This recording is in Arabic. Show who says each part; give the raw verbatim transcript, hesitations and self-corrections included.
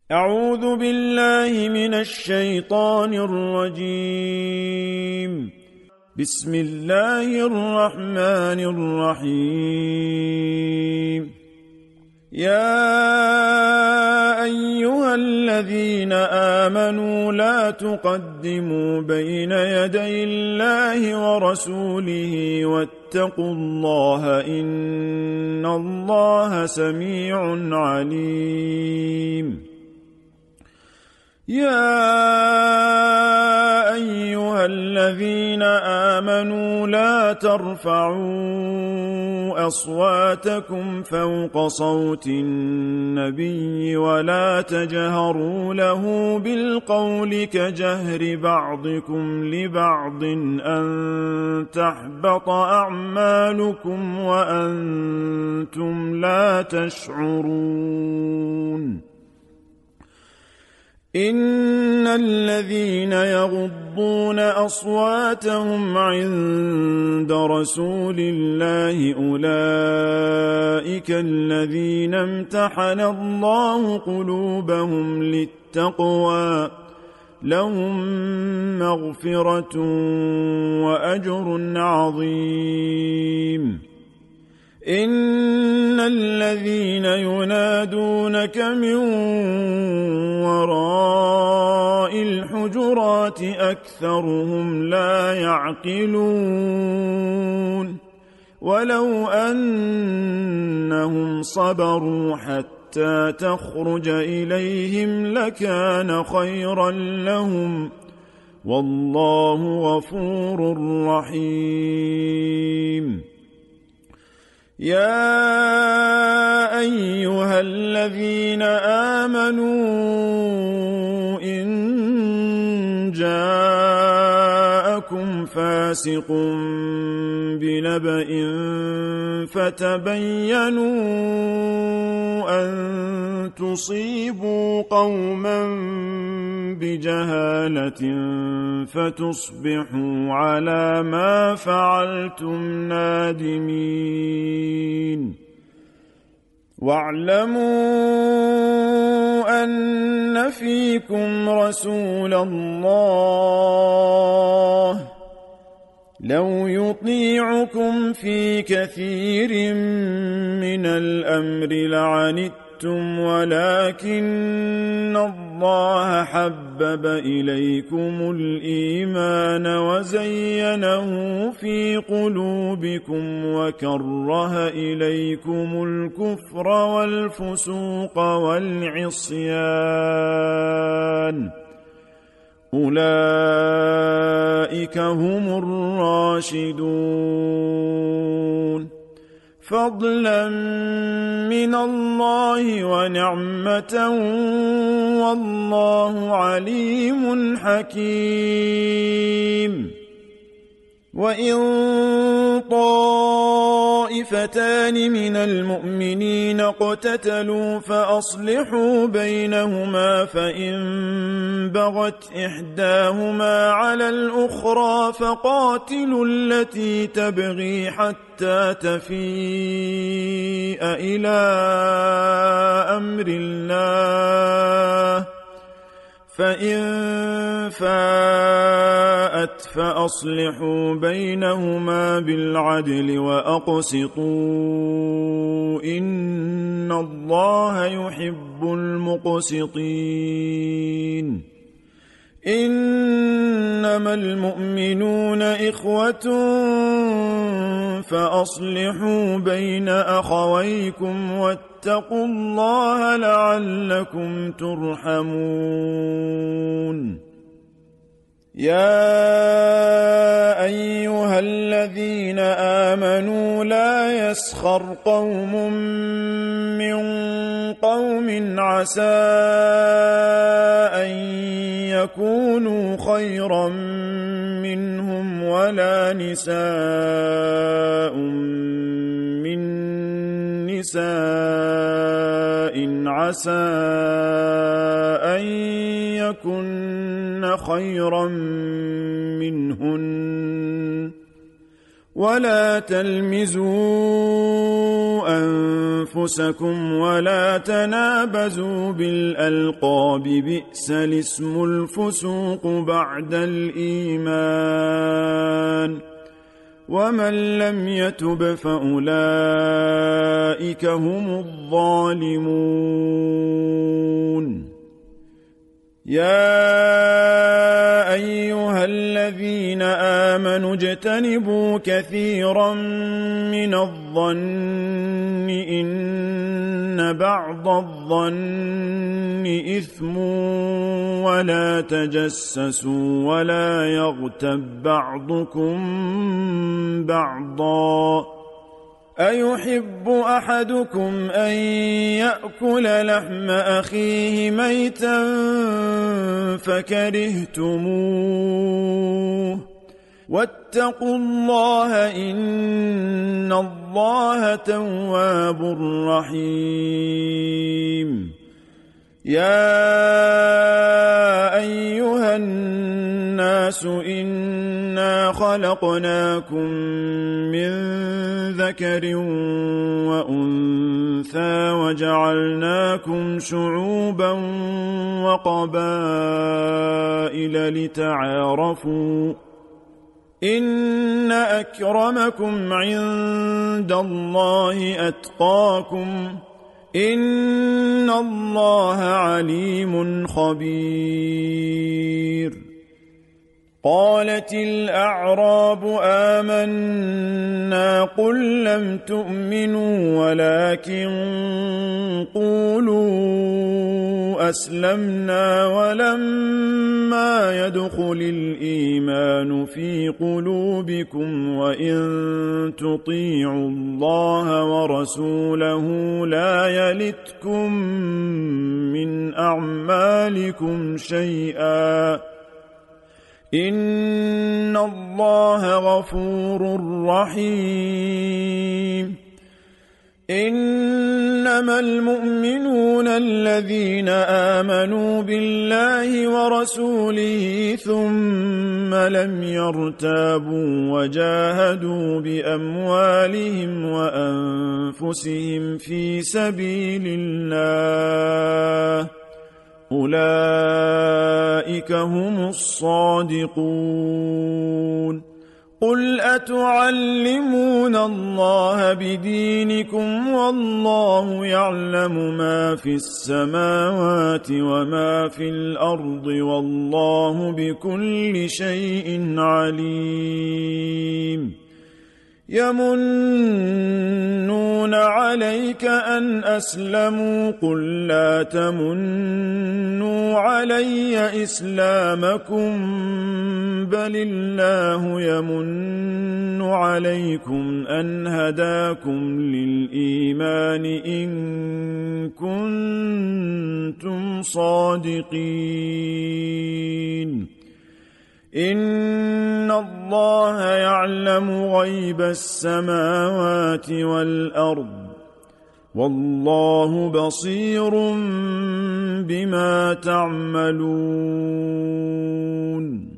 Speaker 1: أعوذ بالله من الشيطان الرجيم. بسم الله الرحمن الرحيم. يا أيها الذين آمنوا لا تقدموا بين يدي الله ورسوله واتقوا الله إن الله سميع عليم. يا أيها الذين آمنوا لا ترفعوا أصواتكم فوق صوت النبي ولا تجهروا له بالقول كجهر بعضكم لبعض أن تحبط أعمالكم وأنتم لا تشعرون. إن الذين يغضون أصواتهم عند رسول الله أولئك الذين امتحن الله قلوبهم للتقوى لهم مغفرة وأجر عظيم. إن الذين ينادونك من وراء الحجرات أكثرهم لا يعقلون. ولو أنهم صبروا حتى تخرج إليهم لكان خيرا لهم والله غفور رحيم. يا أيها الذين آمنوا إن جاءكم فاسق بنبأ فتبينوا أن تصيبوا قوما بجهالة فتصبحوا على ما فعلتم نادمين. واعلموا أن فيكم رسول الله لو يطيعكم في كثير من الأمر لعنتم ولكن الله حبب إليكم الإيمان وزينه في قلوبكم وكره إليكم الكفر والفسوق والعصيان أولئك هم الراشدون فضلا من الله ونعمة والله عليم حكيم. وإن طائفتان من المؤمنين اقتتلوا فأصلحوا بينهما فإن بغت إحداهما على الأخرى فقاتلوا التي تبغي حتى تفيء إلى أمر الله فإن فاءت فأصلحوا بينهما بالعدل وأقسطوا إن الله يحب المقسطين. إنما المؤمنون إخوة فأصلحوا بين أخويكم واتقوا الله لعلكم ترحمون. يا أيها الذين آمنوا لا يسخر قوم من قوم عسى أن يكونوا خيرا منهم ولا نساء من نساء عسى أن يكن خيرا منهن ولا تلمزوا أنفسكم ولا تنابزوا بالألقاب بئس الاسم الفسوق بعد الإيمان ومن لم يتب فأولئك هم الظالمون. يا أيها الذين آمنوا اجتنبوا كثيرا من الظن إن بعض الظن إثم ولا تجسسوا ولا يغتب بعضكم بعضا أيحب أحدكم أن يأكل لحم أخيه ميتا فكرهتموه واتقوا الله إن الله تواب رحيم. يا أيها الناس إنا خلقناكم من ذكر وأنثى وجعلناكم شعوبا وقبائل لتعارفوا إن أكرمكم عند الله أتقاكم إن الله عليم خبير. قالت الأعراب آمنا قل لم تؤمنوا ولكن قولوا أسلمنا ولما يدخل الإيمان في قلوبكم وإن تطيعوا الله ورسوله لا يلتكم من أعمالكم شيئا إن الله غفور رحيم. إنما المؤمنون الذين آمنوا بالله ورسوله ثم لم يرتابوا وجاهدوا بأموالهم وأنفسهم في سبيل الله أولئك هم الصادقون. قل أتعلمون الله بدينكم والله يعلم ما في السماوات وما في الأرض والله بكل شيء عليم. يمنون عليك أن أسلموا قل لا تمنوا علي إسلامكم بل الله يمن عليكم أن هداكم للإيمان إن كنتم صادقين. إن الله يعلم غيب السماوات والأرض والله بصير بما تعملون.